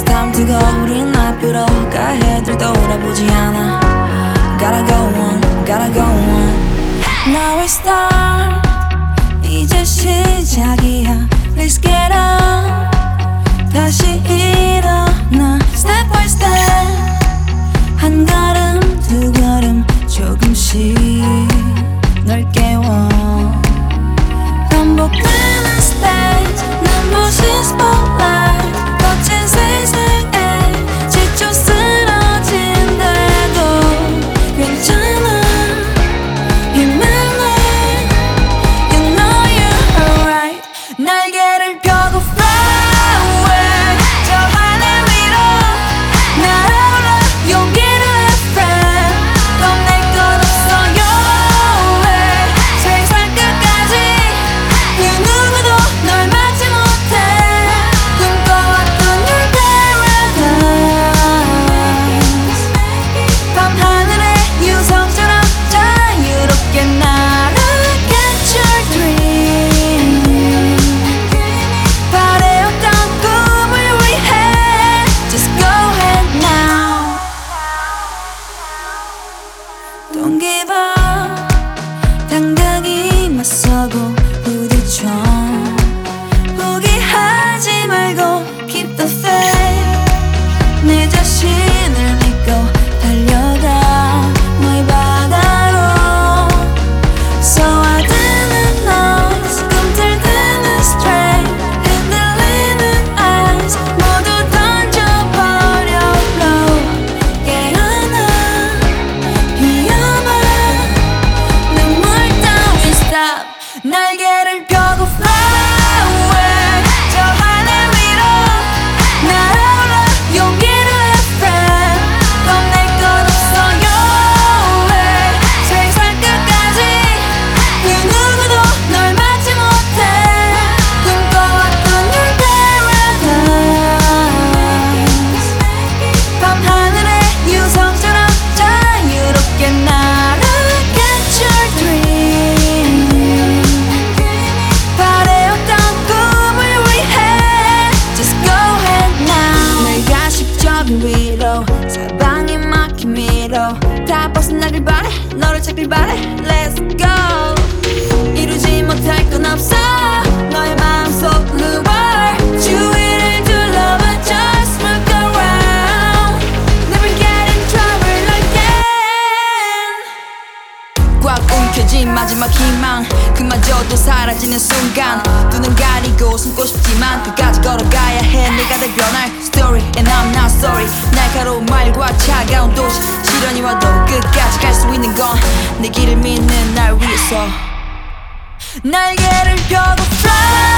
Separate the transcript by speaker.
Speaker 1: It's time to go. 우린 앞으로 가. 해들 돌아보지 않아. Gotta go on, gotta go on. Now we start. 이제 시작이야. Let's get up. 다시 일어나. Step by step. 한 걸음 두 걸음 조금씩 널 깨워. 반복되는 stage. 눈부신 spotlight. 거친 세상에 지쳐 쓰러진대도 괜찮아. 힘을 내. You know you're alright. 날개를 펴고 fly away. 저 하늘 위로 날아올라. 용기를 내 friend. 넌 내 것 없어 your way. 세상 끝까지 그 누구도 널 막지 못해. 꿈꿔왔던 your paradise. 밤하늘의 유성처럼 자유롭게 날아. Get your dream. 바래왔던 꿈을 위해 Just go ahead now. Don't give up. 당당히 맞서고 부딪혀. 포기하지 말고 keep the faith. 내 자신을 믿고 달려가. 너의 바다로. 쏘아드는 noise. 꿈틀대는 strength. 흔들리는 eyes. 모두 던져버려 blow. 깨어나. 위험한 눈물 따윈 stop. 날개를 펴고 fly away. 저 하늘 위로 날아올라. 용기를 내 friend. 넌 내 것 없어 your way. 세상 끝까지 그 누구도 널 막지 못해. 꿈꿔왔던 your paradise. 밤하늘의 유성처럼 자유롭게 날아. Get your dream. 바래왔던 꿈을 위해 Just go ahead now. 내 가식적인 위로 사방이 막힌 미로 다 벗어나길 바래. 너를 찾길 바래. Let's go. 이루지 못할 건 없어. 너의 마음속 lure. 주위를 둘러봐. Just look around. Never get in trouble again. 꽉 움켜진 마지막 희망. 그마저도 사라지는 순간. 두 눈 가리고 숨고 싶지만 끝까지 걸어가야 해. 내가 될 변할 story and I'm not sorry. 날카로운 말과 차가운 도시. 시련이 와도 끝까지 갈 수 있는 건 내 길을 믿는 날 위해서. 날개를 펴고 fly